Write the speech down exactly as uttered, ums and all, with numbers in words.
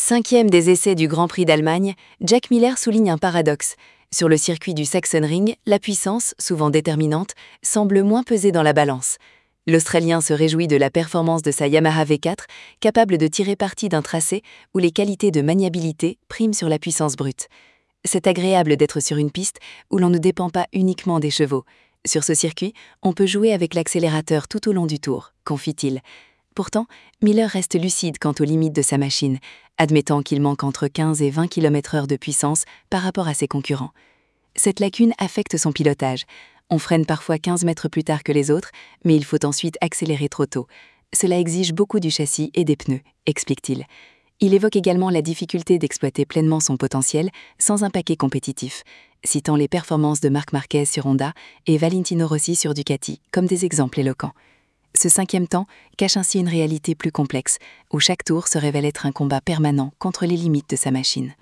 Cinquième des essais du Grand Prix d'Allemagne, Jack Miller souligne un paradoxe. Sur le circuit du Sachsenring, la puissance, souvent déterminante, semble moins peser dans la balance. L'Australien se réjouit de la performance de sa Yamaha V quatre, capable de tirer parti d'un tracé où les qualités de maniabilité priment sur la puissance brute. C'est agréable d'être sur une piste où l'on ne dépend pas uniquement des chevaux. Sur ce circuit, on peut jouer avec l'accélérateur tout au long du tour, confie-t-il. Pourtant, Miller reste lucide quant aux limites de sa machine, admettant qu'il manque entre quinze et vingt kilomètres heure de puissance par rapport à ses concurrents. Cette lacune affecte son pilotage. On freine parfois quinze mètres plus tard que les autres, mais il faut ensuite accélérer trop tôt. Cela exige beaucoup du châssis et des pneus, explique-t-il. Il évoque également la difficulté d'exploiter pleinement son potentiel sans un paquet compétitif, citant les performances de Marc Marquez sur Honda et Valentino Rossi sur Ducati comme des exemples éloquents. Ce cinquième temps cache ainsi une réalité plus complexe, où chaque tour se révèle être un combat permanent contre les limites de sa machine.